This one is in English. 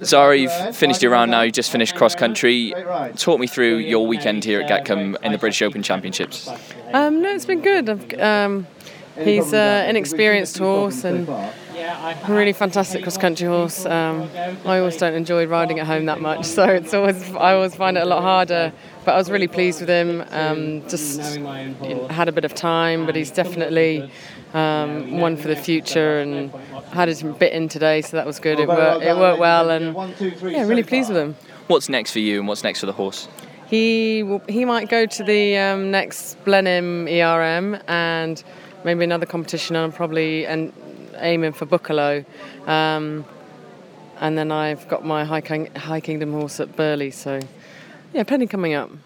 Zara, you've finished your round now, you've just finished cross country. Talk me through your weekend here at Gatcombe in the British Open Championships. No, it's been good. He's an experienced horse and a really fantastic cross country horse. I always don't enjoy riding at home that much, so I always find it a lot harder. But I was really pleased with him. Just had a bit of time, but he's definitely one for the future, and had it a bit in today, so that was good. It worked well, and really pleased with him. What's next for you, and what's next for the horse? He might go to the next Blenheim ERM and maybe another competition. I'm probably aiming for Buccalo, and then I've got my High Kingdom horse at Burghley. So plenty coming up.